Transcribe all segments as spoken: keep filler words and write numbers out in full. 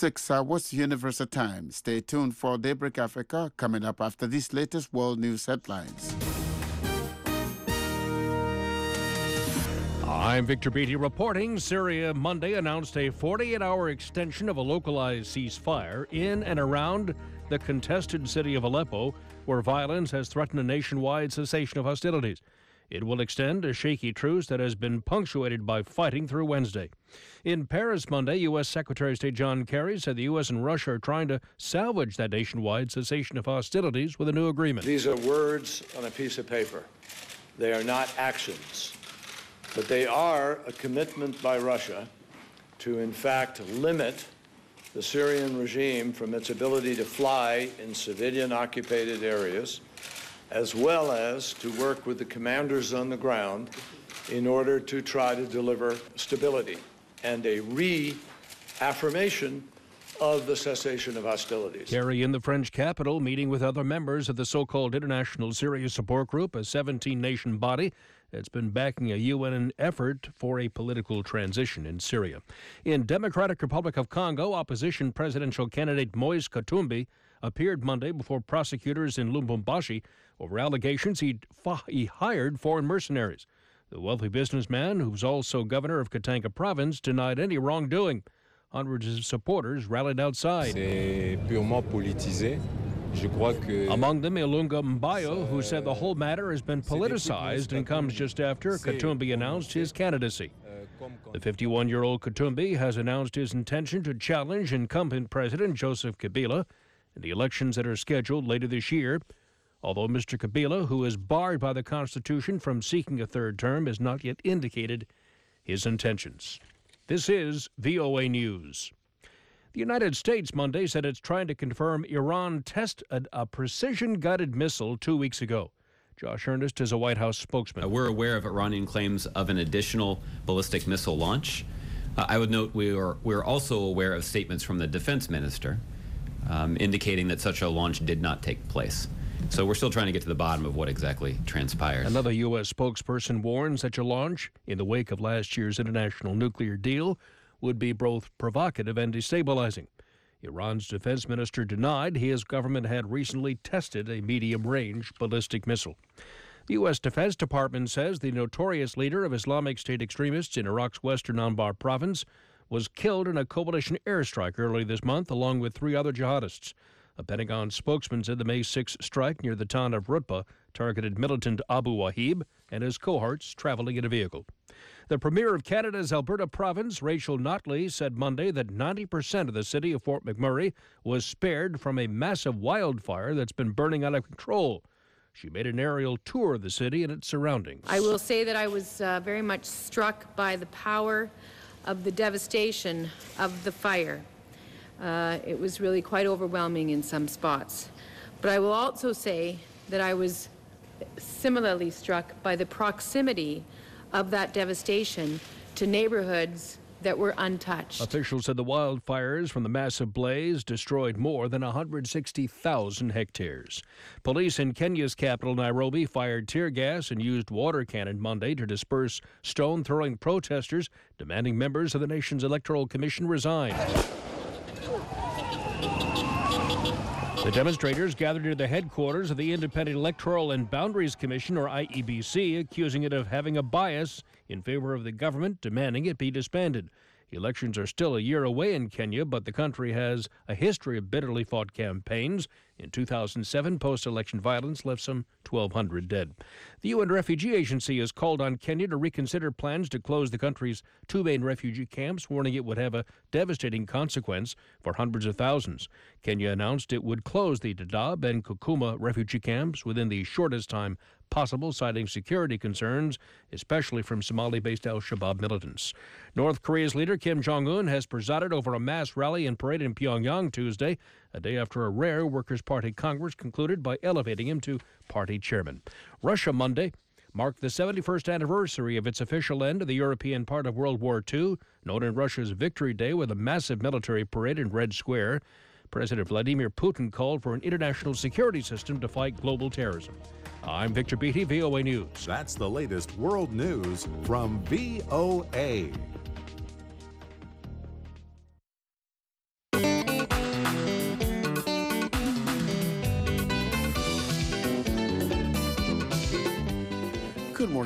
six hours Universal Time. Stay tuned for Daybreak Africa coming up after these latest world news headlines. I'm Victor Beatty reporting. Syria Monday announced a forty-eight hour extension of a localized ceasefire in and around the contested city of Aleppo, where violence has threatened a nationwide cessation of hostilities. It will extend a shaky truce that has been punctuated by fighting through Wednesday. In Paris Monday, U S. Secretary of State John Kerry said the U S and Russia are trying to salvage that nationwide cessation of hostilities with a new agreement. These are words on a piece of paper. They are not actions. But they are a commitment by Russia to, in fact, limit the Syrian regime from its ability to fly in civilian-occupied areas, as well as to work with the commanders on the ground in order to try to deliver stability and a reaffirmation of the cessation of hostilities. Kerry in the French capital meeting with other members of the so-called International Syria Support Group, a seventeen-nation body that's been backing a U N effort for a political transition in Syria. In Democratic Republic of Congo, opposition presidential candidate Moise Katumbi appeared Monday before prosecutors in Lubumbashi over allegations he, he hired foreign mercenaries. The wealthy businessman, who's also governor of Katanga province, denied any wrongdoing. Hundreds of supporters rallied outside. C'est purement politisé. Je crois que Among them, Ilunga Mbayo, who said the whole matter has been politicized and comes just after Katumbi announced his candidacy. The fifty-one-year-old Katumbi has announced his intention to challenge incumbent President Joseph Kabila in the elections that are scheduled later this year, although Mister Kabila, who is barred by the Constitution from seeking a third term, has not yet indicated his intentions. This is V O A News. The United States Monday said it's trying to confirm Iran tested a, a precision-guided missile two weeks ago. Josh Earnest is a White House spokesman. Uh, we're aware of Iranian claims of an additional ballistic missile launch. Uh, I would note we are we're also aware of statements from the defense minister um, indicating that such a launch did not take place. So we're still trying to get to the bottom of what exactly transpired. Another U S spokesperson warned such a launch in the wake of last year's international nuclear deal would be both provocative and destabilizing. Iran's defense minister denied his government had recently tested a medium-range ballistic missile. The U S. Defense Department says the notorious leader of Islamic State extremists in Iraq's western Anbar province was killed in a coalition airstrike early this month, along with three other jihadists. A Pentagon spokesman said the May sixth strike near the town of Rutba targeted militant Abu Wahib and his cohorts traveling in a vehicle. The premier of Canada's Alberta province, Rachel Notley, said Monday that ninety percent of the city of Fort McMurray was spared from a massive wildfire that's been burning out of control. She made an aerial tour of the city and its surroundings. I will say that I was uh, very much struck by the power of the devastation of the fire. Uh, it was really quite overwhelming in some spots. But I will also say that I was similarly struck by the proximity of that devastation to neighborhoods that were untouched. Officials said the wildfires from the massive blaze destroyed more than one hundred sixty thousand hectares. Police in Kenya's capital, Nairobi, fired tear gas and used water cannon Monday to disperse stone-throwing protesters demanding members of the nation's Electoral Commission resign. The demonstrators gathered near the headquarters of the Independent Electoral and Boundaries Commission, or I E B C, accusing it of having a bias in favor of the government, demanding it be disbanded. Elections are still a year away in Kenya, but the country has a history of bitterly fought campaigns. In two thousand seven, post-election violence left some twelve hundred dead. The U N Refugee Agency has called on Kenya to reconsider plans to close the country's two main refugee camps, warning it would have a devastating consequence for hundreds of thousands. Kenya announced it would close the Dadaab and Kakuma refugee camps within the shortest time possible, citing security concerns, especially from Somali-based al-Shabaab militants. North Korea's leader Kim Jong-un has presided over a mass rally and parade in Pyongyang Tuesday, a day after a rare Workers' Party Congress concluded by elevating him to party chairman. Russia Monday marked the seventy-first anniversary of its official end of the European part of World War Two, known in Russia's Victory Day, with a massive military parade in Red Square. President Vladimir Putin called for an international security system to fight global terrorism. I'm Victor Beatty, V O A News. That's the latest world news from V O A.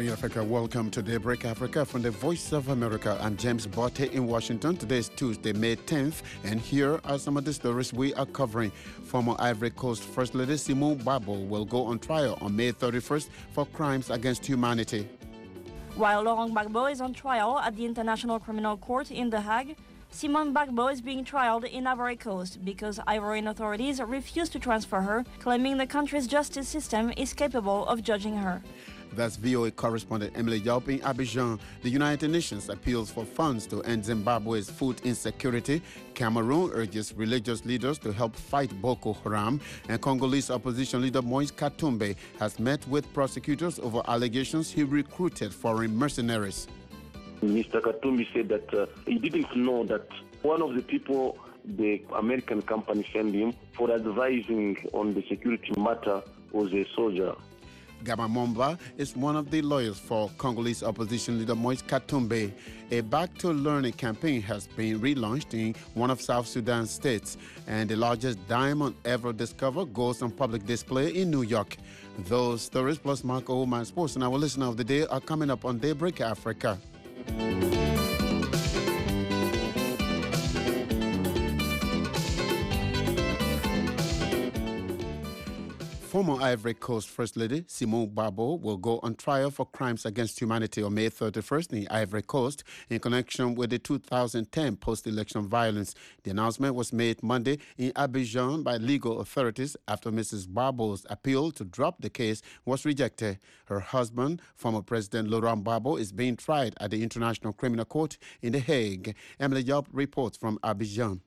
morning, Africa. Welcome to Daybreak Africa from the Voice of America. I'm James Botte in Washington. Today is Tuesday, May tenth, and here are some of the stories we are covering. Former Ivory Coast First Lady Simone Gbagbo will go on trial on May thirty-first for crimes against humanity. While Laurent Gbagbo is on trial at the International Criminal Court in The Hague, Simone Gbagbo is being trialed in Ivory Coast because Ivorian authorities refuse to transfer her, claiming the country's justice system is capable of judging her. That's V O A correspondent Emily Yaup in Abidjan. The United Nations appeals for funds to end Zimbabwe's food insecurity. Cameroon urges religious leaders to help fight Boko Haram. And Congolese opposition leader Moise Katumbi has met with prosecutors over allegations he recruited foreign mercenaries. Mister Katumbi said that uh, he didn't know that one of the people the American company sent him for advising on the security matter was a soldier. Gama Momba is one of the lawyers for Congolese opposition leader Moise Katumbi. A back-to-learning campaign has been relaunched in one of South Sudan's states, and the largest diamond ever discovered goes on public display in New York. Those stories plus Marco Oman Sports and our listener of the day are coming up on Daybreak Africa. Former Ivory Coast First Lady Simone Gbagbo will go on trial for crimes against humanity on May thirty-first in Ivory Coast in connection with the two thousand ten post-election violence. The announcement was made Monday in Abidjan by legal authorities after Missus Gbagbo's appeal to drop the case was rejected. Her husband, former President Laurent Gbagbo, is being tried at the International Criminal Court in The Hague. Emily Yaup reports from Abidjan.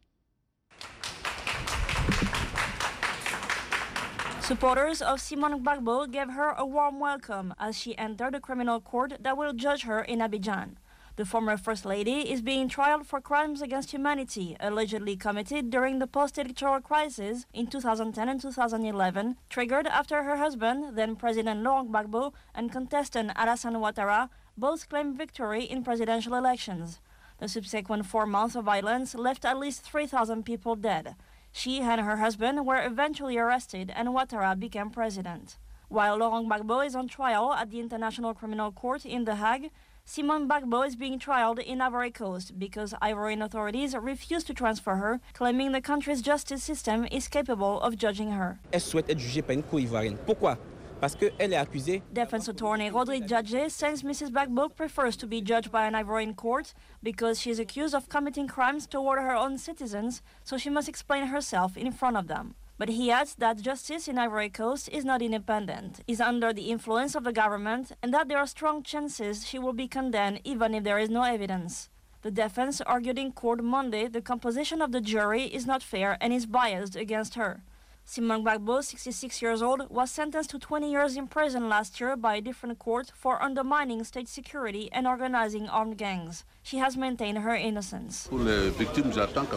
Supporters of Simone Gbagbo gave her a warm welcome as she entered the criminal court that will judge her in Abidjan. The former First Lady is being trialed for crimes against humanity allegedly committed during the post-electoral crisis in two thousand ten and two thousand eleven, triggered after her husband, then President Laurent Gbagbo, and contestant Alassane Ouattara both claimed victory in presidential elections. The subsequent four months of violence left at least three thousand people dead. She and her husband were eventually arrested and Ouattara became president. While Laurent Gbagbo is on trial at the International Criminal Court in The Hague, Simone Gbagbo is being trialed in Ivory Coast because Ivorian authorities refuse to transfer her, claiming the country's justice system is capable of judging her. Elle souhaite être jugée par une cour ivoirienne. Pourquoi? Parce qu'elle est accusée. Defense attorney Rodrigue Djadje says Missus Gbagbo prefers to be judged by an Ivorian court because she is accused of committing crimes toward her own citizens, so she must explain herself in front of them. But he adds that justice in Ivory Coast is not independent, is under the influence of the government, and that there are strong chances she will be condemned even if there is no evidence. The defense argued in court Monday the composition of the jury is not fair and is biased against her. Simone Gbagbo, sixty-six years old, was sentenced to twenty years in prison last year by a different court for undermining state security and organizing armed gangs. She has maintained her innocence. Representing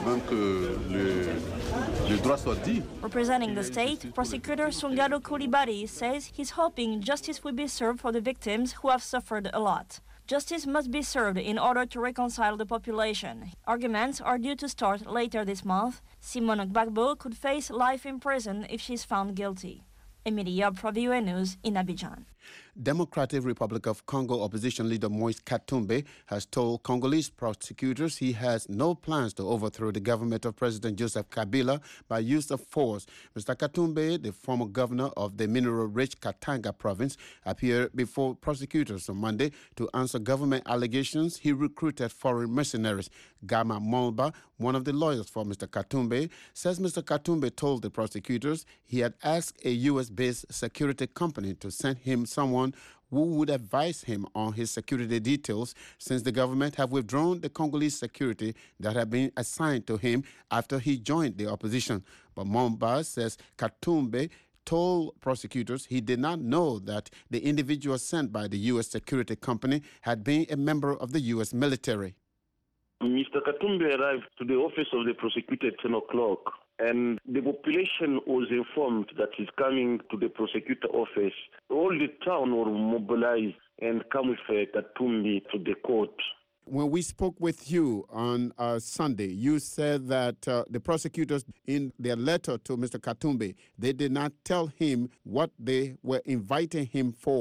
the state, prosecutor Sungalo Coulibaly says he's hoping justice will be served for the victims who have suffered a lot. Justice must be served in order to reconcile the population. Arguments are due to start later this month. Simone Gbagbo could face life in prison if she is found guilty. Emily Yaup for V O A News in Abidjan. Democratic Republic of Congo opposition leader Moise Katumbi has told Congolese prosecutors he has no plans to overthrow the government of President Joseph Kabila by use of force. Mister Katumbi, the former governor of the mineral-rich Katanga province, appeared before prosecutors on Monday to answer government allegations he recruited foreign mercenaries. Gama Momba, one of the lawyers for Mister Katumbi, says Mister Katumbi told the prosecutors he had asked a U S-based security company to send him someone who would advise him on his security details since the government have withdrawn the Congolese security that had been assigned to him after he joined the opposition. But Momba says Katumbi told prosecutors he did not know that the individual sent by the U S security company had been a member of the U S military. Mister Katumbi arrived to the office of the prosecutor at ten o'clock, and the population was informed that he's coming to the prosecutor office. All the town were mobilized and come with uh, Katumbi to the court. When we spoke with you on uh, Sunday, you said that uh, the prosecutors, in their letter to Mister Katumbi, they did not tell him what they were inviting him for.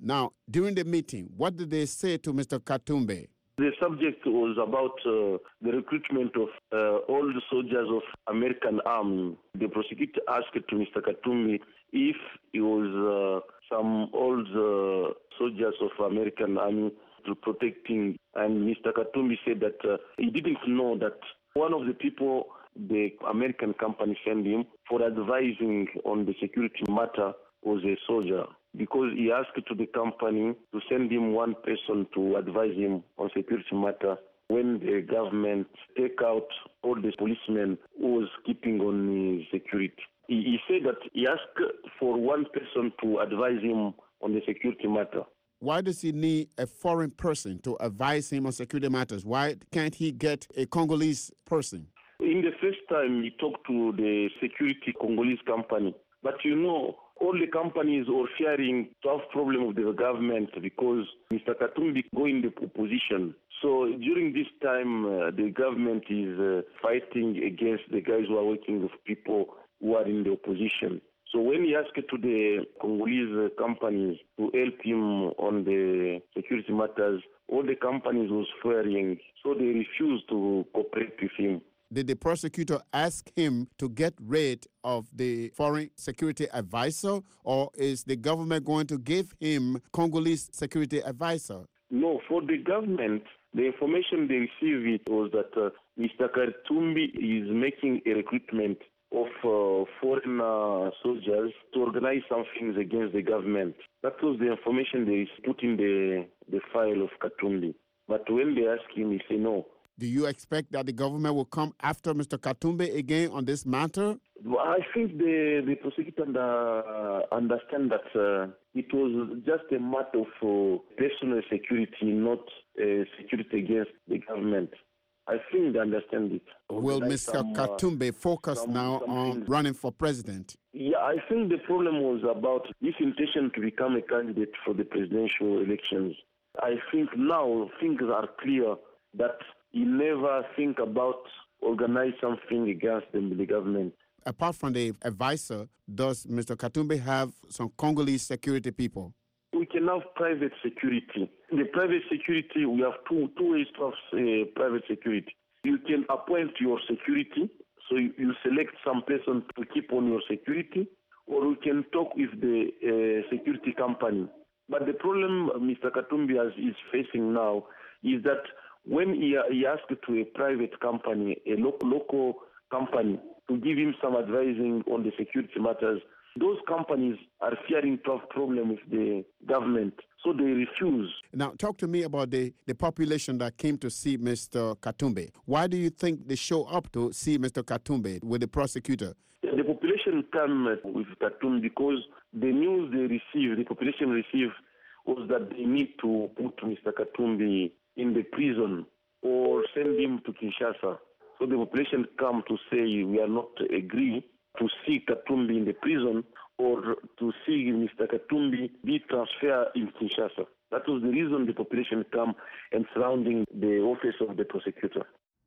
Now, during the meeting, what did they say to Mister Katumbi? The subject was about uh, the recruitment of uh, all the soldiers of American Army. The prosecutor asked to Mister Katumbi if it was uh, some old uh, soldiers of American Army to protect him. And Mister Katumbi said that uh, he didn't know that one of the people the American company sent him for advising on the security matter was a soldier, because he asked to the company to send him one person to advise him on security matter when the government take out all the policemen who was keeping on his security. He, he said that he asked for one person to advise him on the security matter. Why does he need a foreign person to advise him on security matters? Why can't he get a Congolese person? In the first time, he talked to the security Congolese company. But you know, all the companies are fearing to have problem with the government because Mister Katumbi go in the opposition. So during this time, uh, the government is uh, fighting against the guys who are working with people who are in the opposition. So when he asked to the Congolese companies to help him on the security matters, all the companies was fearing, so they refused to cooperate with him. Did the prosecutor ask him to get rid of the foreign security advisor, or is the government going to give him Congolese security advisor? No, for the government, the information they received was that uh, Mister Katumbi is making a recruitment of uh, foreign uh, soldiers to organize some things against the government. That was the information they put in the, the file of Katumbi. But when they asked him, he said no. Do you expect that the government will come after Mister Katumbi again on this matter? I think the, the prosecutor uh, understand that uh, it was just a matter of uh, personal security, not uh, security against the government. I think they understand it. Will like Mister Some, Katumbi uh, focus some, now some on things. running for president? Yeah, I think the problem was about his intention to become a candidate for the presidential elections. I think now things are clear that he never think about organize something against them, the government. Apart from the advisor, does Mister Katumbi have some Congolese security people? We can have private security. The private security, we have two, two ways to have uh, private security. You can appoint your security, so you, you select some person to keep on your security, or you can talk with the uh, security company. But the problem Mister Katumbi is facing now is that when he, he asked to a private company, a lo- local company, to give him some advising on the security matters, those companies are fearing tough problem with the government, so they refuse. Now, talk to me about the, the population that came to see Mister Katumbi. Why do you think they show up to see Mister Katumbi with the prosecutor? The population came with Katumbi because the news they received, the population received, was that they need to put Mister Katumbi in the prison or send him to Kinshasa. So the population come to say we are not agree to see Katumbi in the prison or to see Mister Katumbi be transferred in Kinshasa. That was the reason the population come and surrounding the office of the prosecutor.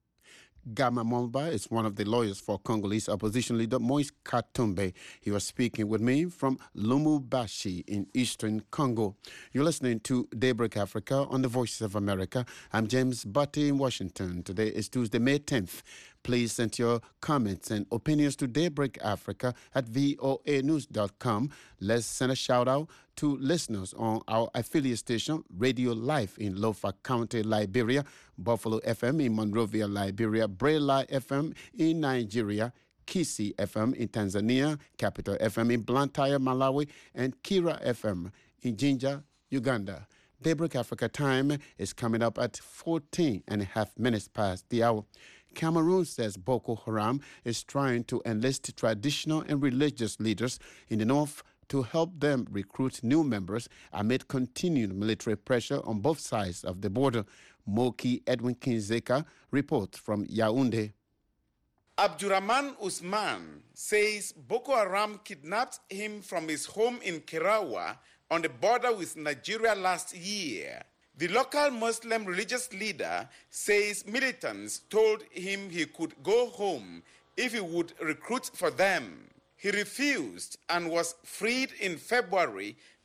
Gama Molba is one of the lawyers for Congolese opposition leader Moise Katumbi. He was speaking with me from Lubumbashi in eastern Congo. You're listening to Daybreak Africa on the Voices of America. I'm James Butty in Washington. Today is Tuesday, May tenth. Please send your comments and opinions to Daybreak Africa at voa news dot com. Let's send a shout out to listeners on our affiliate station, Radio Life in Lofa County, Liberia, Buffalo F M in Monrovia, Liberia, Brela F M in Nigeria, Kisi F M in Tanzania, Capital F M in Blantyre, Malawi, and Kira F M in Jinja, Uganda. Daybreak Africa time is coming up at fourteen and a half minutes past the hour. Cameroon says Boko Haram is trying to enlist traditional and religious leaders in the north to help them recruit new members amid continued military pressure on both sides of the border. Moki Edwin Kinzeka reports from Yaoundé. Abdurrahman Usman says Boko Haram kidnapped him from his home in Kerawa on the border with Nigeria last year. The local Muslim religious leader says militants told him he could go home if he would recruit for them. He refused and was freed in February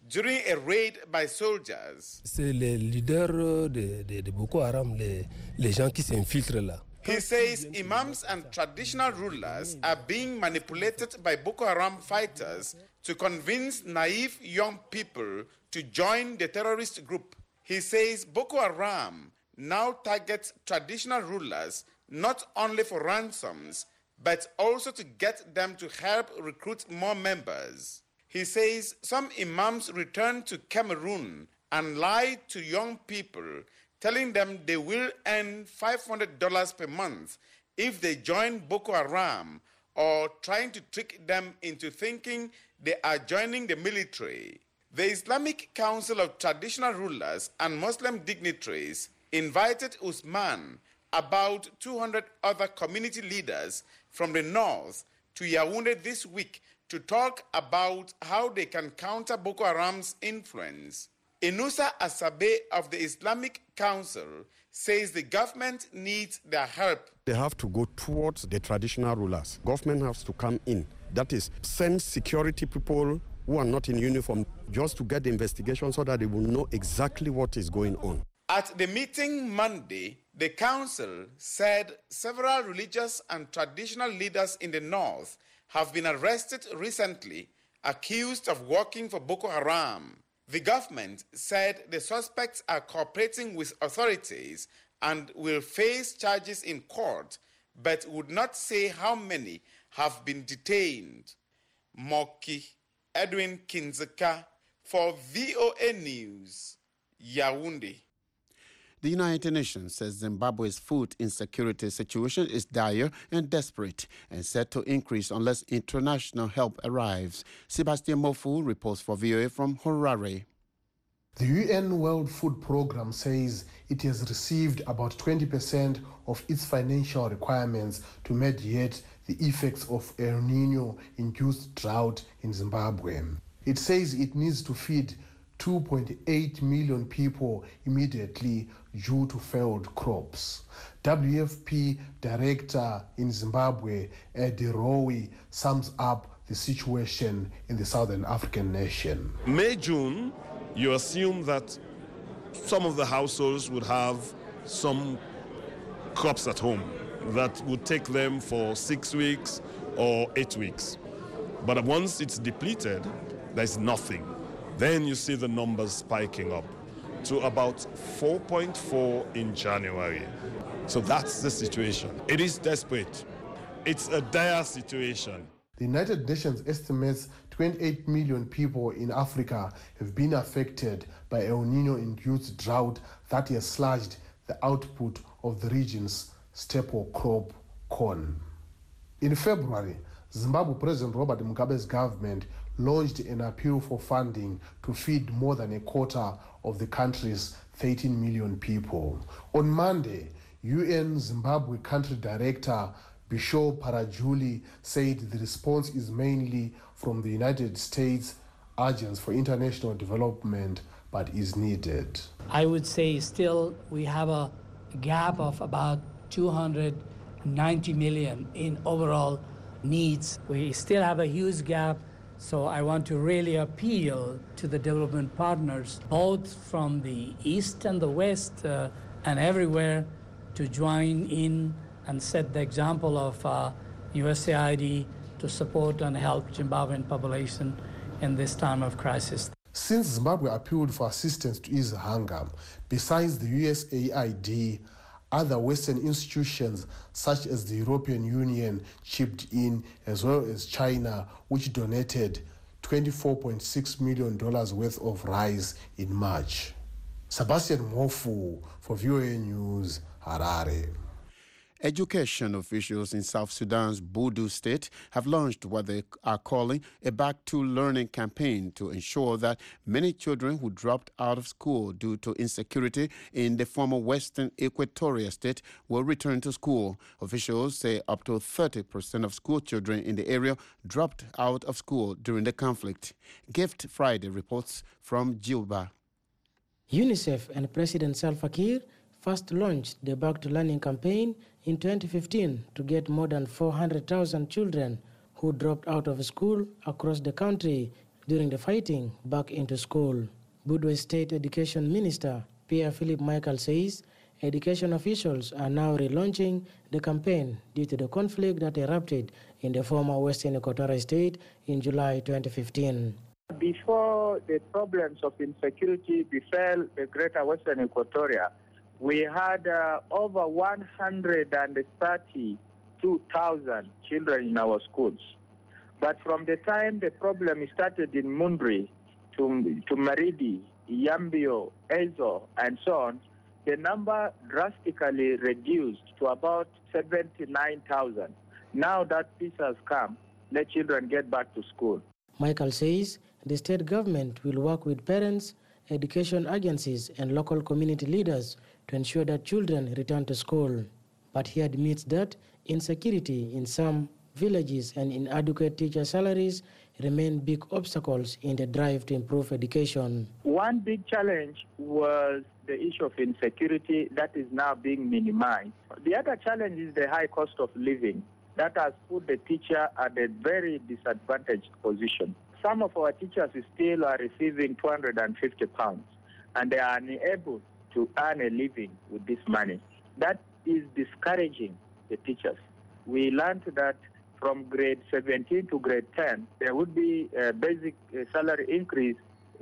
during a raid by soldiers. C'est les leaders de, de, de Boko Haram, les, les gens qui s'infiltrent là. He says imams and traditional rulers are being manipulated by Boko Haram fighters to convince naive young people to join the terrorist group. He says Boko Haram now targets traditional rulers not only for ransoms, but also to get them to help recruit more members. He says some imams return to Cameroon and lie to young people, telling them they will earn five hundred dollars per month if they join Boko Haram, or trying to trick them into thinking they are joining the military. The Islamic Council of Traditional Rulers and Muslim dignitaries invited Usman, about two hundred other community leaders from the north, to Yaoundé this week to talk about how they can counter Boko Haram's influence. Inusa Asabe of the Islamic Council says the government needs their help. They have to go towards the traditional rulers. Government has to come in. That is, send security people who are not in uniform just to get the investigation so that they will know exactly what is going on. At the meeting Monday, the council said several religious and traditional leaders in the north have been arrested recently, accused of working for Boko Haram. The government said the suspects are cooperating with authorities and will face charges in court, but would not say how many have been detained. Moki Edwin Kinzeka for V O A News, Yaoundé. The United Nations says Zimbabwe's food insecurity situation is dire and desperate and set to increase unless international help arrives. Sebastian Mofu reports for V O A from Harare. The U N World Food Programme says it has received about twenty percent of its financial requirements to mediate the effects of El Nino-induced drought in Zimbabwe. It says it needs to feed two point eight million people immediately due to failed crops. W F P director in Zimbabwe, Eddie Rowe, sums up the situation in the Southern African nation. May, June, you assume that some of the households would have some crops at home that would take them for six weeks or eight weeks. But once it's depleted, there's nothing. Then you see the numbers spiking up to about four point four in January. So that's the situation. It is desperate. It's a dire situation. The United Nations estimates twenty-eight million people in Africa have been affected by El Nino-induced drought that has slashed the output of the region's staple crop, corn. In February, Zimbabwe President Robert Mugabe's government launched an appeal for funding to feed more than a quarter of the country's thirteen million people. On Monday, U N Zimbabwe Country Director Bisho Parajuli said the response is mainly from the United States Agency for International Development, but is needed. I would say still we have a gap of about two hundred ninety million in overall needs. We still have a huge gap. So I want to really appeal to the development partners, both from the East and the West uh, and everywhere, to join in and set the example of uh, U S A I D to support and help Zimbabwean population in this time of crisis. Since Zimbabwe appealed for assistance to ease hunger, besides the U S A I D, other Western institutions such as the European Union chipped in, as well as China, which donated twenty-four point six million dollars worth of rice in March. Sebastian Mofu for V O A News, Harare. Education officials in South Sudan's Boudou state have launched what they are calling a Back to Learning campaign to ensure that many children who dropped out of school due to insecurity in the former Western Equatoria state will return to school. Officials say up to thirty percent of school children in the area dropped out of school during the conflict. Gift Friday reports from Juba. UNICEF and President Salva Kiir first launched the Back to Learning campaign in twenty fifteen to get more than four hundred thousand children who dropped out of school across the country during the fighting back into school. Budwe State Education Minister Pierre Philippe Michael says education officials are now relaunching the campaign due to the conflict that erupted in the former Western Equatorial State in July twenty fifteen. Before the problems of insecurity befell the greater Western Equatoria, we had uh, over one hundred thirty-two thousand children in our schools. But from the time the problem started in Mundri to, to Maridi, Yambio, Ezo, and so on, the number drastically reduced to about seventy-nine thousand. Now that peace has come, let children get back to school. Michael says the state government will work with parents, education agencies, and local community leaders to ensure that children return to school. But he admits that insecurity in some villages and inadequate teacher salaries remain big obstacles in the drive to improve education. One big challenge was the issue of insecurity that is now being minimized. The other challenge is the high cost of living that has put the teacher at a very disadvantaged position. Some of our teachers still are receiving two hundred fifty pounds, and they are unable to earn a living with this money. That is discouraging the teachers. We learned that from grade seventeen to grade ten, there would be a basic salary increase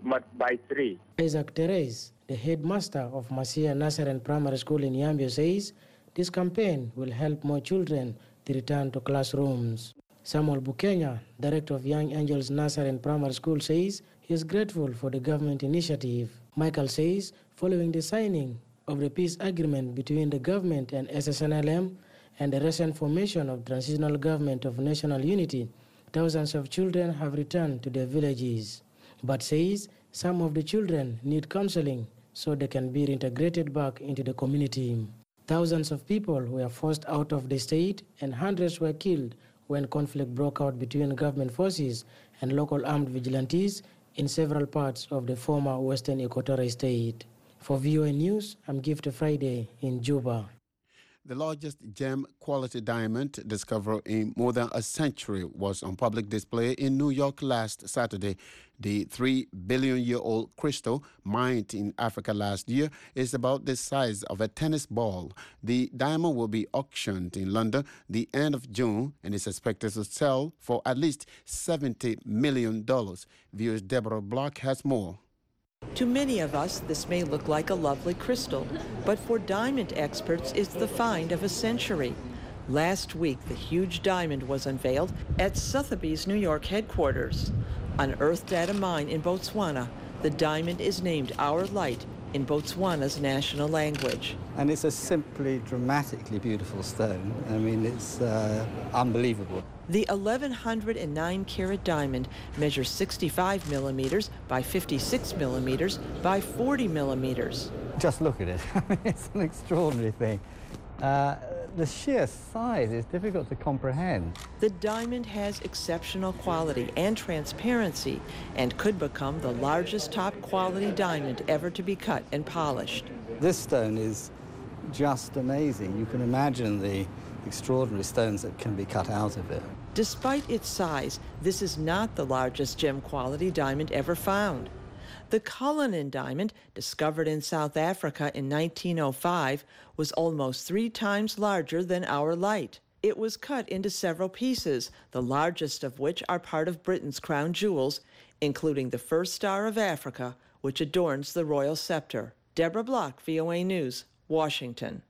by three. Isaac Teres, the headmaster of Masia Nazarene Primary School in Yambio, says this campaign will help more children to return to classrooms. Samuel Bukenya, director of Young Angels Nazarene Primary School, says he is grateful for the government initiative. Michael says following the signing of the peace agreement between the government and S S N L M and the recent formation of Transitional Government of National Unity, thousands of children have returned to their villages. But says some of the children need counseling so they can be reintegrated back into the community. Thousands of people were forced out of the state and hundreds were killed when conflict broke out between government forces and local armed vigilantes in several parts of the former Western Equatorial State. For V O A News, I'm Gift Friday in Juba. The largest gem quality diamond discovered in more than a century was on public display in New York last Saturday. The three billion year old crystal, mined in Africa last year, is about the size of a tennis ball. The diamond will be auctioned in London the end of June and is expected to sell for at least seventy million dollars. V O A's Deborah Block has more. To many of us, this may look like a lovely crystal, but for diamond experts, it's the find of a century. Last week, the huge diamond was unveiled at Sotheby's New York headquarters. Unearthed at a mine in Botswana, the diamond is named Our Light in Botswana's national language. And it's a simply dramatically beautiful stone. I mean, it's uh, unbelievable. The eleven oh nine carat diamond measures sixty-five millimeters by fifty-six millimeters by forty millimeters. Just look at it. I mean, it's an extraordinary thing. Uh, the sheer size is difficult to comprehend. The diamond has exceptional quality and transparency and could become the largest top-quality diamond ever to be cut and polished. This stone is just amazing. You can imagine the extraordinary stones that can be cut out of it. Despite its size, this is not the largest gem-quality diamond ever found. The Cullinan diamond, discovered in South Africa in nineteen oh five, was almost three times larger than Our Light. It was cut into several pieces, the largest of which are part of Britain's crown jewels, including the first star of Africa, which adorns the royal scepter. Deborah Block, V O A News, Washington.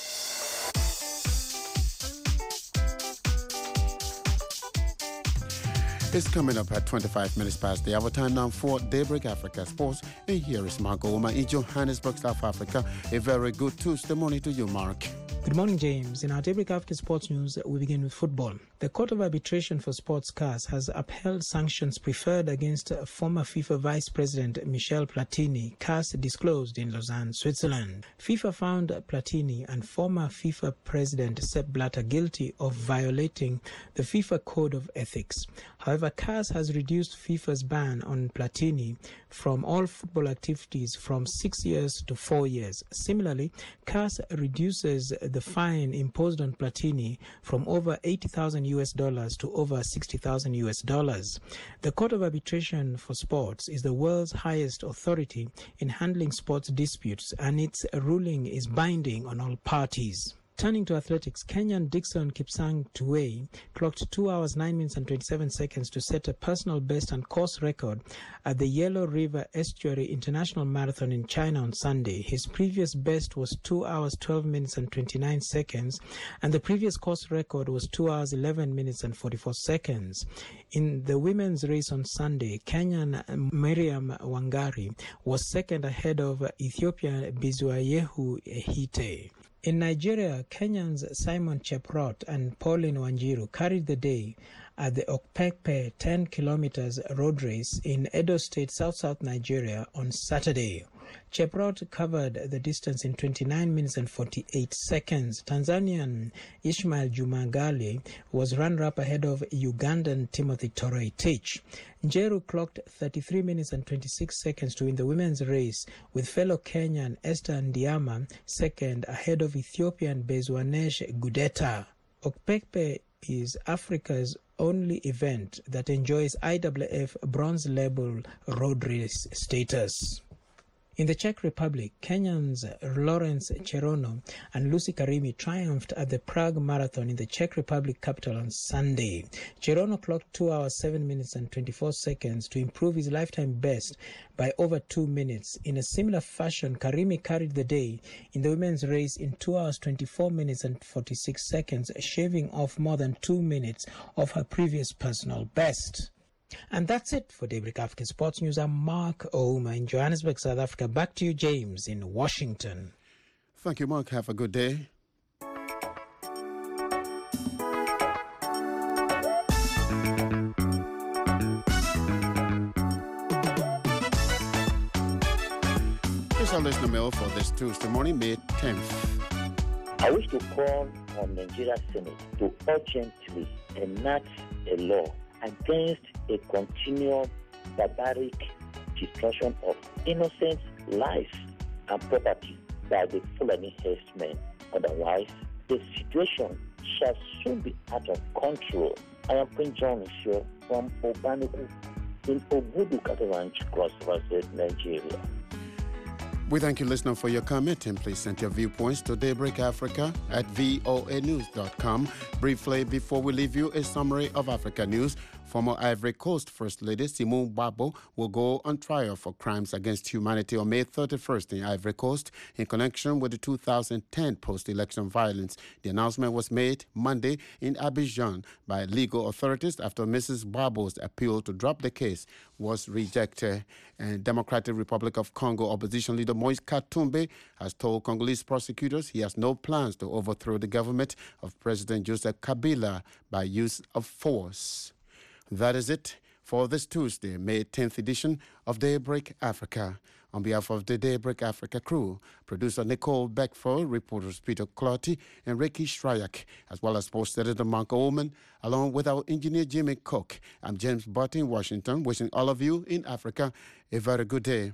It's coming up at twenty-five minutes past the hour. Time now for Daybreak Africa Sports. And here is Mark Oma in Johannesburg, South Africa. A very good Tuesday morning to you, Mark. Good morning, James. In our Daybreak Africa Sports News, we begin with football. The Court of Arbitration for Sports C A S has upheld sanctions preferred against former FIFA Vice President Michel Platini, C A S disclosed in Lausanne, Switzerland. FIFA found Platini and former FIFA President Sepp Blatter guilty of violating the FIFA Code of Ethics. However, C A S has reduced FIFA's ban on Platini from all football activities from six years to four years. Similarly, C A S reduces the fine imposed on Platini from over eighty thousand U S dollars to over sixty thousand U S dollars. The Court of Arbitration for Sports is the world's highest authority in handling sports disputes, and its ruling is binding on all parties. Turning to athletics, Kenyan Dickson Kipsang Tuwei clocked two hours, nine minutes and twenty-seven seconds to set a personal best and course record at the Yellow River Estuary International Marathon in China on Sunday. His previous best was two hours, twelve minutes and twenty-nine seconds, and the previous course record was two hours, eleven minutes and forty-four seconds. In the women's race on Sunday, Kenyan Miriam Wangari was second ahead of Ethiopian Bizuayehu Hite. In Nigeria, Kenyans Simon Cheprot and Pauline Wanjiru carried the day at the Okpekpe ten kilometers road race in Edo State, South-South Nigeria on Saturday. Cheprot covered the distance in twenty-nine minutes and forty-eight seconds. Tanzanian Ishmael Jumagale was runner-up ahead of Ugandan Timothy Toroitich. Njeru clocked thirty-three minutes and twenty-six seconds to win the women's race, with fellow Kenyan Esther Ndiama second ahead of Ethiopian Bezwanesh Gudeta. Okpekpe is Africa's only event that enjoys I W F bronze label road race status. In the Czech Republic, Kenyans Lawrence Cherono and Lucy Karimi triumphed at the Prague Marathon in the Czech Republic capital on Sunday. Cherono clocked two hours, seven minutes and twenty-four seconds to improve his lifetime best by over two minutes. In a similar fashion, Karimi carried the day in the women's race in two hours, twenty-four minutes and forty-six seconds, shaving off more than two minutes of her previous personal best. And that's it for Daybreak African Sports News. I'm Mark Ouma in Johannesburg, South Africa. Back to you, James, in Washington. Thank you, Mark. Have a good day. Here's our listener mail for this Tuesday morning, May tenth. I wish to call on Nigeria Senate to urgently enact a law against a continual barbaric destruction of innocent lives and property by the Fulani herdsmen. Otherwise, the situation shall soon be out of control. I am Prince John Isho from Obanuku in Ogudu Cattle Ranch, Cross River, Nigeria. We thank you, listener, for your comment, and please send your viewpoints to Daybreak Africa at voa news dot com. Briefly, before we leave you, a summary of Africa news. Former Ivory Coast First Lady Simone Gbagbo will go on trial for crimes against humanity on May thirty-first in Ivory Coast in connection with the two thousand ten post-election violence. The announcement was made Monday in Abidjan by legal authorities after Missus Gbagbo's appeal to drop the case was rejected. And Democratic Republic of Congo opposition leader Moise Katumbi has told Congolese prosecutors he has no plans to overthrow the government of President Joseph Kabila by use of force. That is it for this Tuesday, May tenth edition of Daybreak Africa. On behalf of the Daybreak Africa crew, producer Nicole Beckford, reporters Peter Clotty and Ricky Shryak, as well as post editor Mark Oman, along with our engineer Jimmy Cook, I'm James Butt in Washington, wishing all of you in Africa a very good day.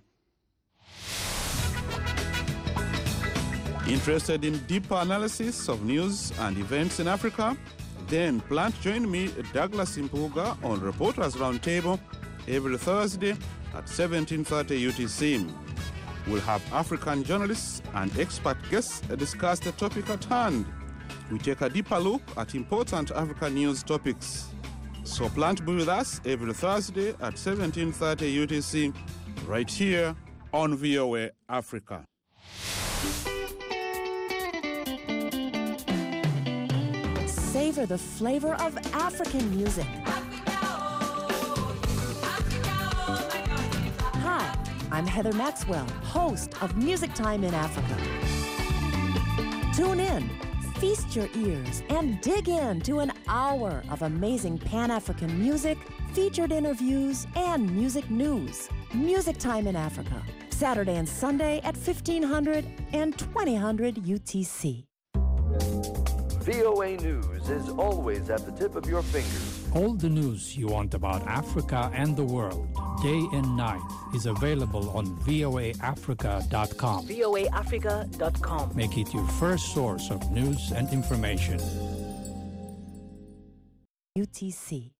Interested in deeper analysis of news and events in Africa? Then plan to join me, Douglas Impuga, on Reporters Roundtable every Thursday at seventeen thirty U T C. We'll have African journalists and expert guests discuss the topic at hand. We take a deeper look at important African news topics. So plan to be with us every Thursday at seventeen thirty U T C, right here on V O A Africa. Savor the flavor of African music. Hi, I'm Heather Maxwell, host of Music Time in Africa. Tune in, feast your ears, and dig in to an hour of amazing Pan-African music, featured interviews, and music news. Music Time in Africa, Saturday and Sunday at fifteen hundred and twenty hundred U T C. V O A News is always at the tip of your fingers. All the news you want about Africa and the world. day and night is available on V O A Africa dot com. V O A Africa dot com. Make it your first source of news and information. U T C.